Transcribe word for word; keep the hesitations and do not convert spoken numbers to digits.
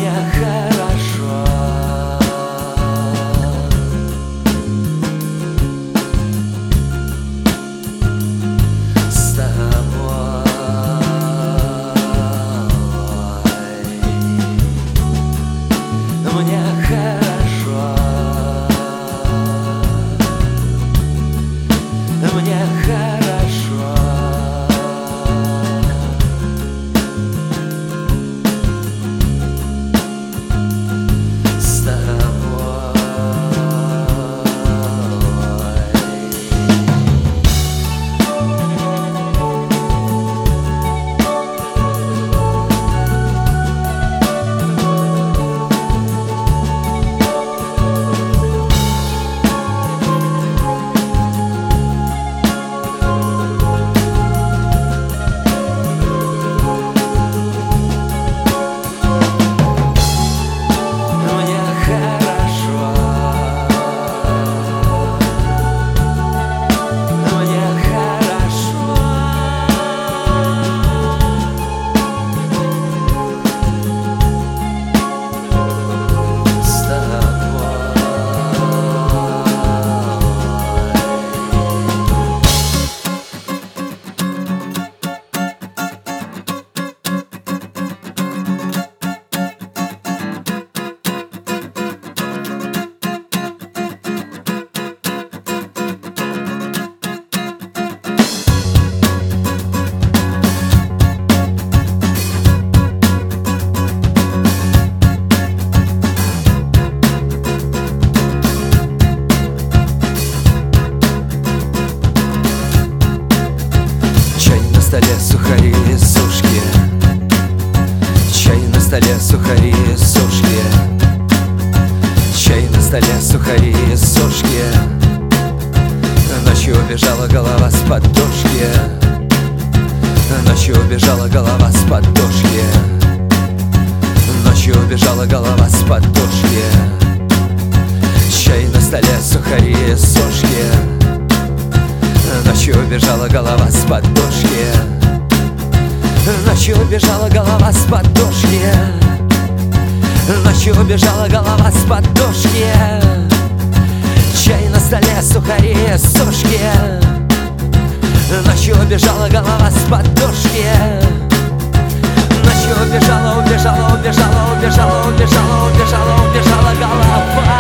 мне хорошо с тобой. Мне хорошо, мне хорошо с тобой. На столе сухари и сушки, чай на столе сухари и сушки, чай на столе сухари и сушки. Ночью убежала голова с подушки, ночью убежала голова с подушки, ночью убежала голова с подушки. Чай на столе сухари и сушки, ночью убежала голова с подушки, ночью убежала голова с подушки, ночью убежала голова с подушки. Чай на столе сухари и сушки, ночью убежала голова с подушки, ночью убежала, убежала, убежала, убежала, убежала, убежала, убежала голова.